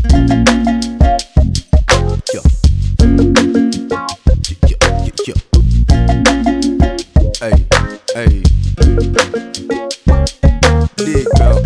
Yeah. Yeah. Hey, hey. Dig, bro.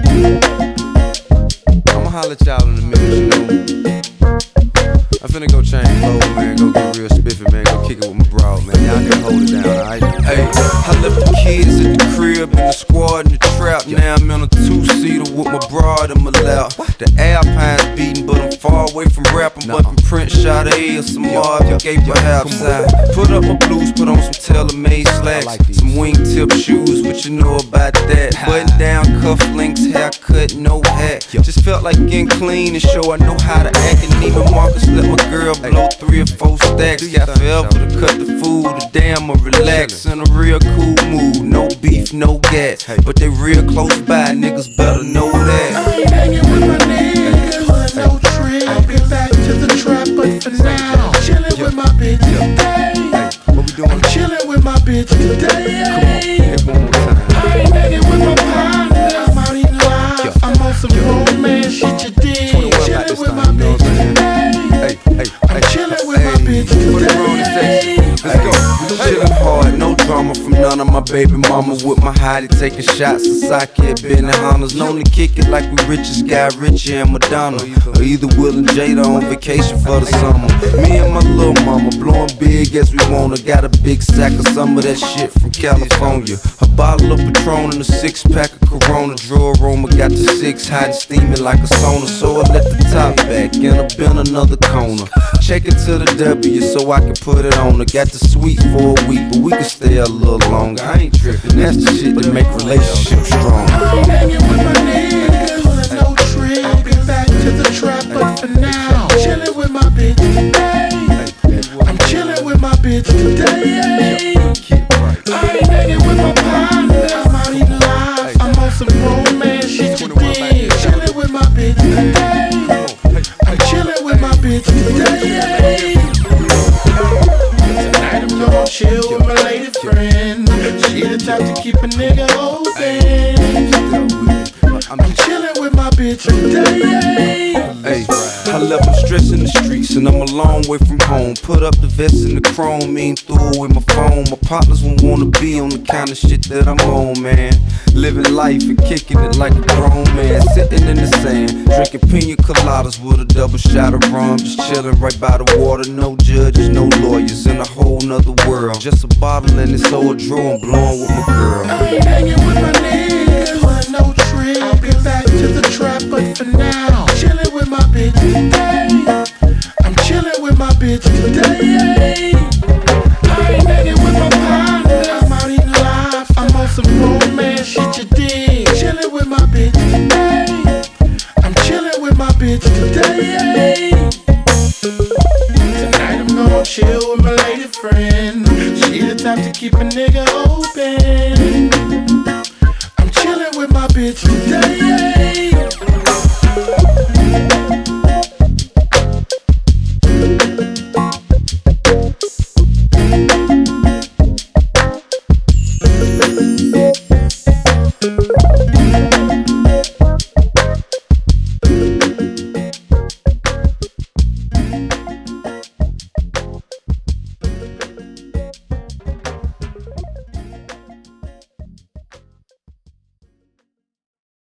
I'ma holler at y'all in a minute, you know. I'm finna go change clothes, man. Go get real spiffy, man. Go kick it with my broad, man. Y'all can hold it down, alright? Hey, I left the kids at the crib, in the squad, in the trap. Now I'm in a two-seater with my broad in my lap. The Alpine's beating, but I'm far away from rap. I'm bumping Prince, Shot A, or some Marvin Gaye perhaps. I put up my blues, put on some tailor-made slacks, some wingtip shoes, what you know about that? Button down, cufflinks, haircut, no hat. Just felt like getting clean and show I know how to act. And even Marcus let my girl blow 3 or 4 stacks. Got forever to cut the food, the damn or relax. In a real cool mood, no beef, no gas. But they real close by, niggas better know that. I ain't hanging with my niggas, no trip. I'll get back to the trap, but for now, chillin' with my bitch today. I'm chillin' with my bitch today. I ain't hanging with my partner, I'm out eating live. I'm on some romance shit, you dig. Chillin' with my bitch today. I'm chillin' with my bitch today. Let's go. Chillin' hard, no drama from none of my baby mamas. With my hottie taking shots of sake at Benihana's. Known to kick it like we rich as Guy Ritchie and Madonna, or either Will and Jada on vacation for the summer. Me and my little mama blowing big as we wanna. Got a big sack of some of that shit from California. A bottle of Patron and a 6-pack of Corona. Draw aroma got the 6 hot and steaming like a sauna. So I let the top back and I bent another corner. Check it to the W so I can put it on her. Got the sweet for a week, but we can stay a little longer. I ain't tripping, that's the shit that make relationships strong. I ain't hanging with my niggas, no trip. I'll get back to the trap, but for now, chillin' with my bitch today. I'm chillin' with my bitch today. I ain't hanging with my partner, I'm out eating live. I'm on some romance shit, you dig. Chillin' with my bitch today. I'm chillin' with my bitch today. Tonight I'm gonna chill with my lady friend. She the type to keep a nigga open. I'm chillin' with my bitch today. Hey, I left my stress in the streets and I'm a long way from home. Put up the vest in the chrome, mean threw away my phone. My partners won't wanna be on the kind of shit that I'm on, man. Living life and kicking it like a grown man. Sitting in the sand, drinking pina coladas with a double shot of rum. Just chilling right by the water, no judges, no lawyers, in a whole nother world. Just a bottle and this old draw, I'm blowing with my girl. I ain't hanging with my niggas, no trip. I'll get back to the trap, but for now, chillin' with my bitch today. I'm chillin' with my bitch today. I ain't hanging with my partner, I'm out eating live. I'm on some romance shit, you dig. Chillin' with my bitch today. I'm chillin' with my bitch today. Tonight I'm gonna chill with my lady friend. She the type to keep a nigga open.